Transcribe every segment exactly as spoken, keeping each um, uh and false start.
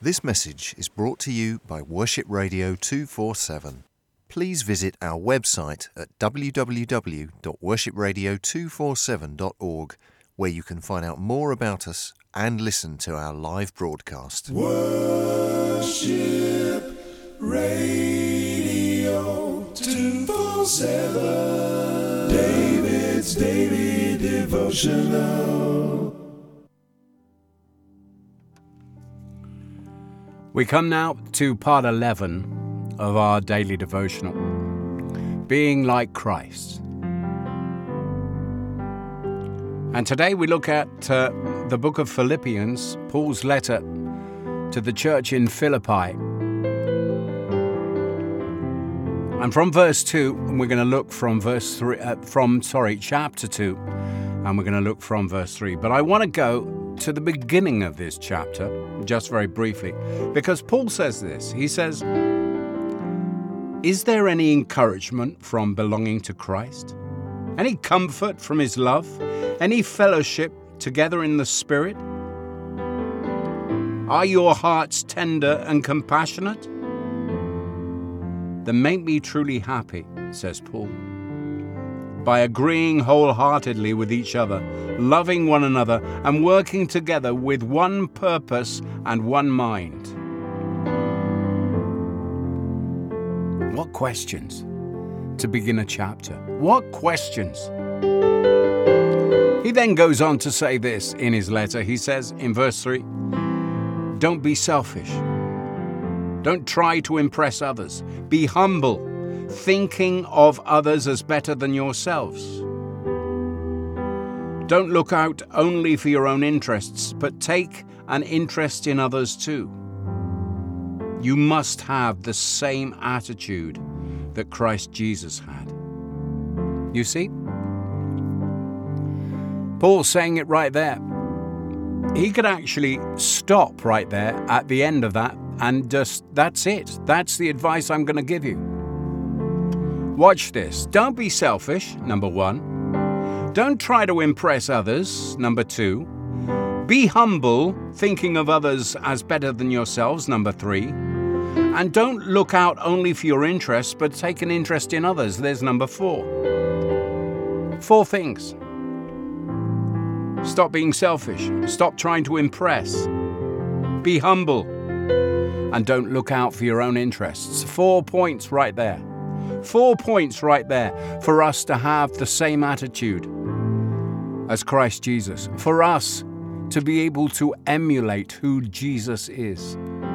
This message is brought to you by Worship Radio two forty-seven. Please visit our website at w w w dot worship radio two forty-seven dot org, where you can find out more about us and listen to our live broadcast. Worship Radio two forty-seven, David's Daily Devotional. We come now to part eleven of our daily devotional, Being Like Christ. And today we look at uh, the book of Philippians, Paul's letter to the church in Philippi. And from verse two, we're going to look from verse three, uh, from, sorry, chapter two, and we're going to look from verse three. But I want to go to the beginning of this chapter, just very briefly, because Paul says this. He says, "Is there any encouragement from belonging to Christ? Any comfort from his love? Any fellowship together in the Spirit? Are your hearts tender and compassionate? Then make me truly happy," says Paul, "by agreeing wholeheartedly with each other, loving one another, and working together with one purpose and one mind." What questions to begin a chapter? What questions? He then goes on to say this in his letter. He says in verse three, "Don't be selfish. Don't try to impress others. Be humble, thinking of others as better than yourselves. Don't look out only for your own interests, but take an interest in others too. You must have the same attitude that Christ Jesus had." You see? Paul's saying it right there. He could actually stop right there at the end of that and just, that's it. That's the advice I'm going to give you. Watch this. Don't be selfish, number one. Don't try to impress others, number two. Be humble, thinking of others as better than yourselves, number three. And don't look out only for your interests, but take an interest in others, there's number four. Four things. Stop being selfish. Stop trying to impress. Be humble. And don't look out for your own interests. Four points right there. Four points right there for us to have the same attitude as Christ Jesus. For us to be able to emulate who Jesus is.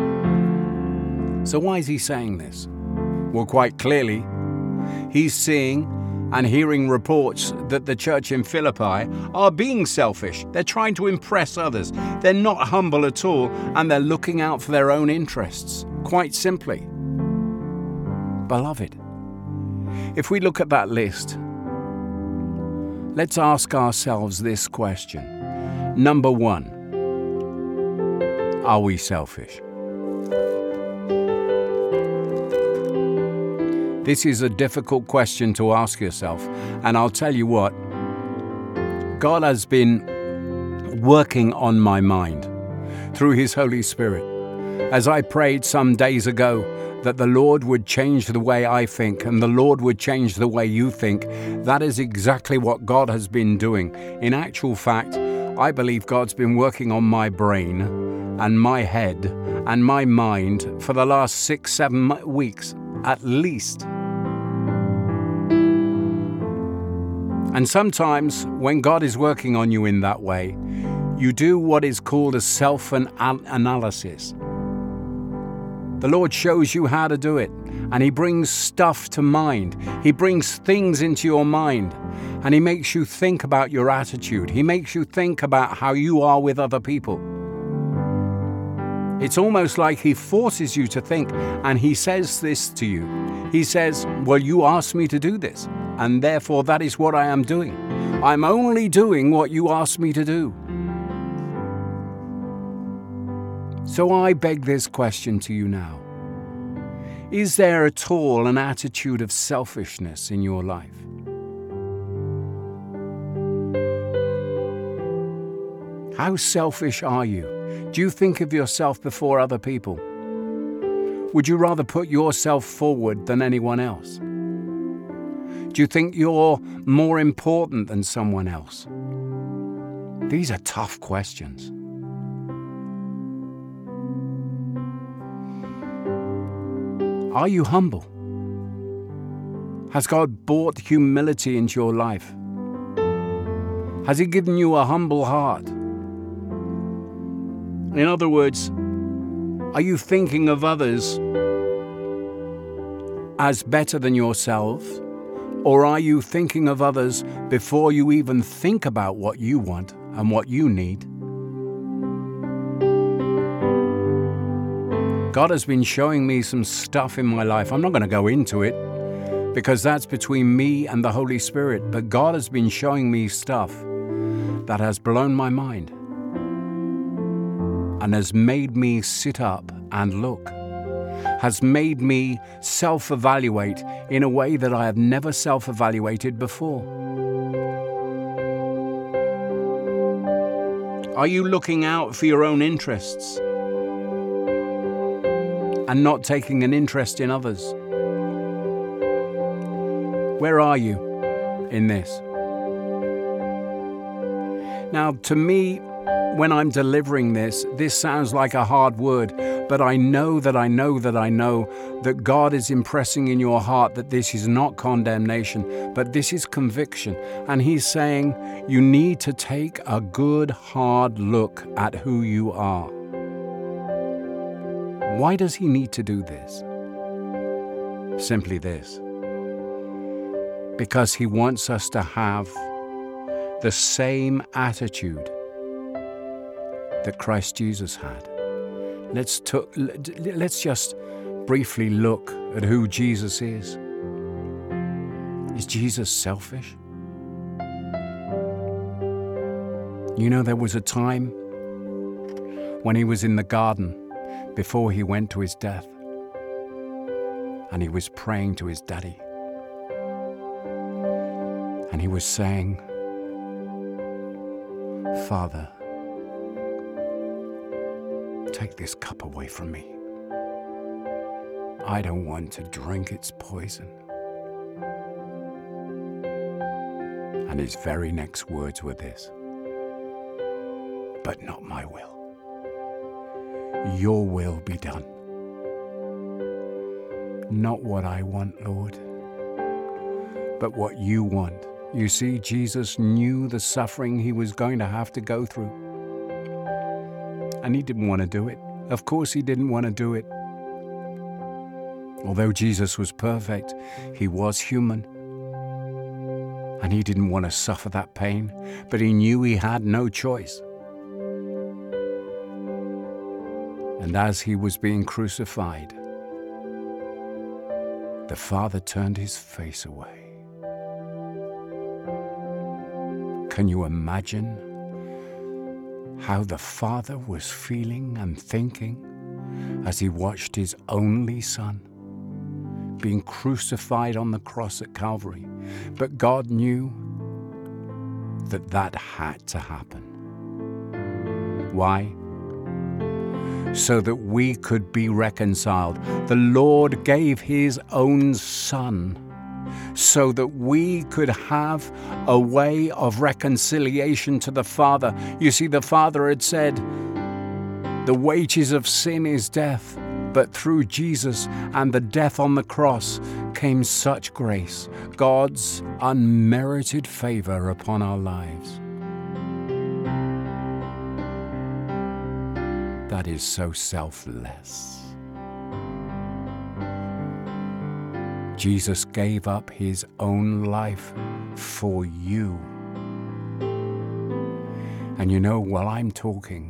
So why is he saying this? Well, quite clearly, he's seeing and hearing reports that the church in Philippi are being selfish. They're trying to impress others. They're not humble at all, and they're looking out for their own interests, quite simply. Beloved, if we look at that list, let's ask ourselves this question. Number one, are we selfish? This is a difficult question to ask yourself, and I'll tell you what, God has been working on my mind through His Holy Spirit. As I prayed some days ago that the Lord would change the way I think and the Lord would change the way you think, that is exactly what God has been doing. In actual fact, I believe God's been working on my brain and my head and my mind for the last six, seven weeks at least. And sometimes when God is working on you in that way, you do what is called a self-analysis. The Lord shows you how to do it, and He brings stuff to mind. He brings things into your mind, and He makes you think about your attitude. He makes you think about how you are with other people. It's almost like He forces you to think, and He says this to you. He says, well, you asked me to do this, and therefore that is what I am doing. I'm only doing what you asked me to do. So I beg this question to you now. Is there at all an attitude of selfishness in your life? How selfish are you? Do you think of yourself before other people? Would you rather put yourself forward than anyone else? Do you think you're more important than someone else? These are tough questions. Are you humble? Has God brought humility into your life? Has He given you a humble heart? In other words, are you thinking of others as better than yourself? Or are you thinking of others before you even think about what you want and what you need? God has been showing me some stuff in my life. I'm not going to go into it because that's between me and the Holy Spirit. But God has been showing me stuff that has blown my mind and has made me sit up and look, has made me self-evaluate in a way that I have never self-evaluated before. Are you looking out for your own interests and not taking an interest in others? Where are you in this? Now, to me, when I'm delivering this, this sounds like a hard word, but I know that I know that I know that God is impressing in your heart that this is not condemnation, but this is conviction. And He's saying you need to take a good, hard look at who you are. Why does He need to do this? Simply this. Because He wants us to have the same attitude that Christ Jesus had. Let's, t- let's just briefly look at who Jesus is. Is Jesus selfish? You know, there was a time when He was in the garden before He went to His death, and He was praying to His daddy. And He was saying, Father, take this cup away from me. I don't want to drink its poison. And His very next words were this, but not my will. Your will be done. Not what I want, Lord, but what you want. You see, Jesus knew the suffering He was going to have to go through. And He didn't want to do it. Of course He didn't want to do it. Although Jesus was perfect, He was human. And He didn't want to suffer that pain, but He knew He had no choice. And as He was being crucified, the Father turned His face away. Can you imagine how the Father was feeling and thinking as He watched His only Son being crucified on the cross at Calvary? But God knew that that had to happen. Why? So that we could be reconciled. The Lord gave His own Son so that we could have a way of reconciliation to the Father. You see, the Father had said, the wages of sin is death, but through Jesus and the death on the cross came such grace, God's unmerited favor upon our lives. That is so selfless. Jesus gave up His own life for you. And you know, while I'm talking,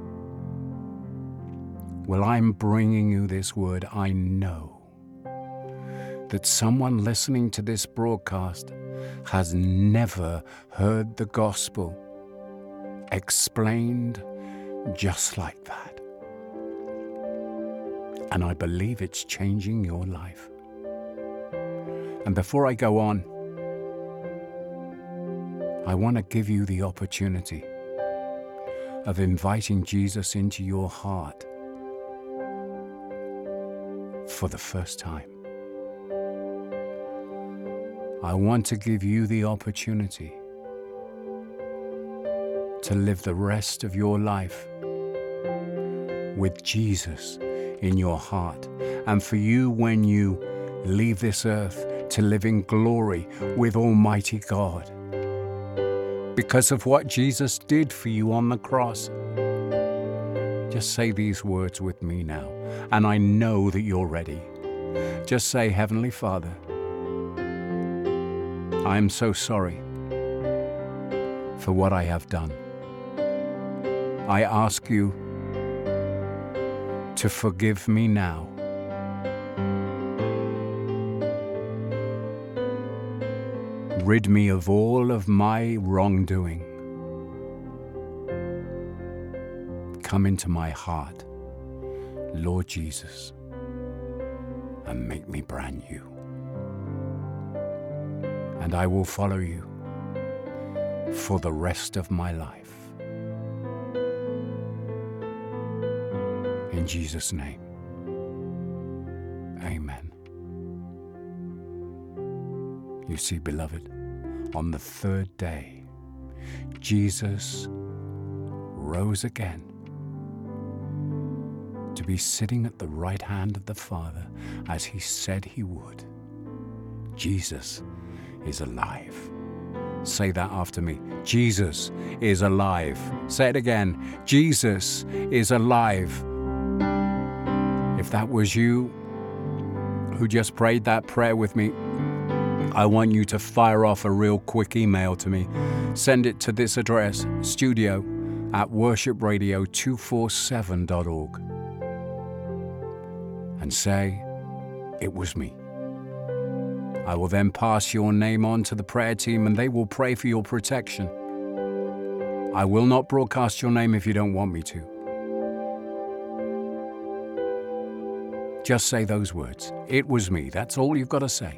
while I'm bringing you this word, I know that someone listening to this broadcast has never heard the gospel explained just like that. And I believe it's changing your life. And before I go on, I want to give you the opportunity. of inviting Jesus into your heart for the first time. I want to give you the opportunity to live the rest of your life with Jesus in your heart, and for you, when you leave this earth, to live in glory with Almighty God because of what Jesus did for you on the cross. Just say these words with me now, and I know that you're ready. Just say, Heavenly Father, I am so sorry for what I have done. I ask you to forgive me now. Rid me of all of my wrongdoing. Come into my heart, Lord Jesus, and make me brand new. And I will follow you for the rest of my life. In Jesus' name, amen. You see, beloved, on the third day, Jesus rose again to be sitting at the right hand of the Father as he said he would. Jesus is alive. Say that after me. Jesus is alive. Say it again. Jesus is alive. If that was you who just prayed that prayer with me, I want you to fire off a real quick email to me. Send it to this address, studio at worship radio two forty-seven dot org. And say, it was me. I will then pass your name on to the prayer team and they will pray for your protection. I will not broadcast your name if you don't want me to. Just say those words. It was me. That's all you've got to say.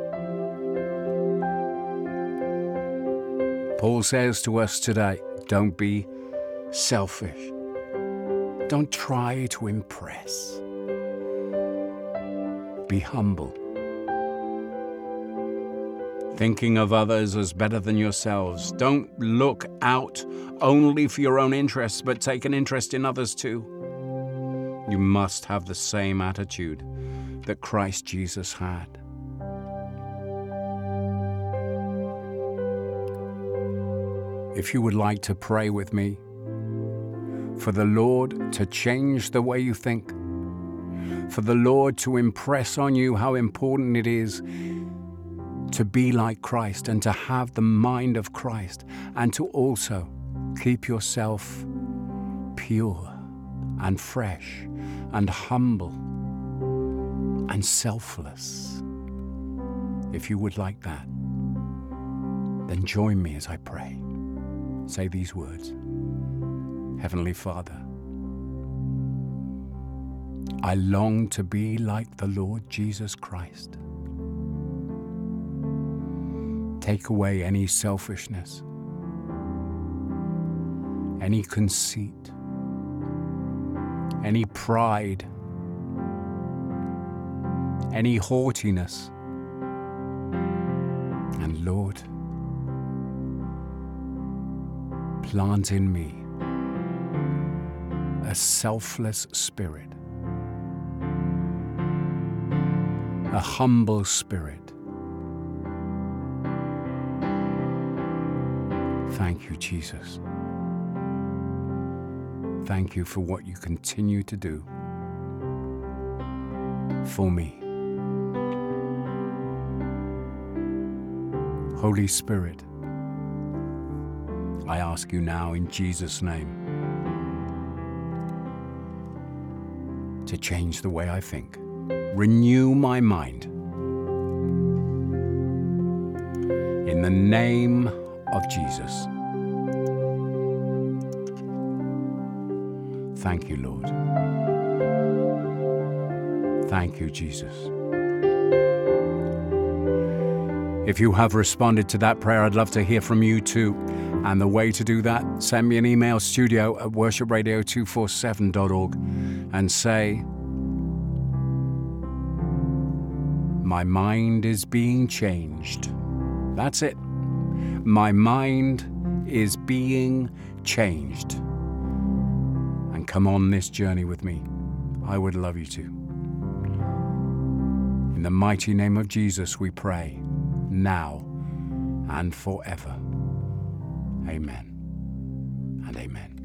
Paul says to us today, don't be selfish. Don't try to impress. Be humble. Thinking of others as better than yourselves. Don't look out only for your own interests, but take an interest in others too. You must have the same attitude that Christ Jesus had. If you would like to pray with me for the Lord to change the way you think, for the Lord to impress on you how important it is to be like Christ and to have the mind of Christ, and to also keep yourself pure and fresh and humble and selfless. If you would like that, then join me as I pray. Say these words. Heavenly Father, I long to be like the Lord Jesus Christ. Take away any selfishness, any conceit, any pride, any haughtiness. And Lord, plant in me a selfless spirit, a humble spirit. Thank you, Jesus. Thank you for what you continue to do for me. Holy Spirit, I ask you now in Jesus' name to change the way I think. Renew my mind. In the name of Jesus. Thank you, Lord. Thank you, Jesus. If you have responded to that prayer, I'd love to hear from you too. And the way to do that, send me an email, studio at worship radio two forty-seven dot org, and say, my mind is being changed. That's it. My mind is being changed. And come on this journey with me. I would love you to. In the mighty name of Jesus we pray, now and forever. Amen and amen.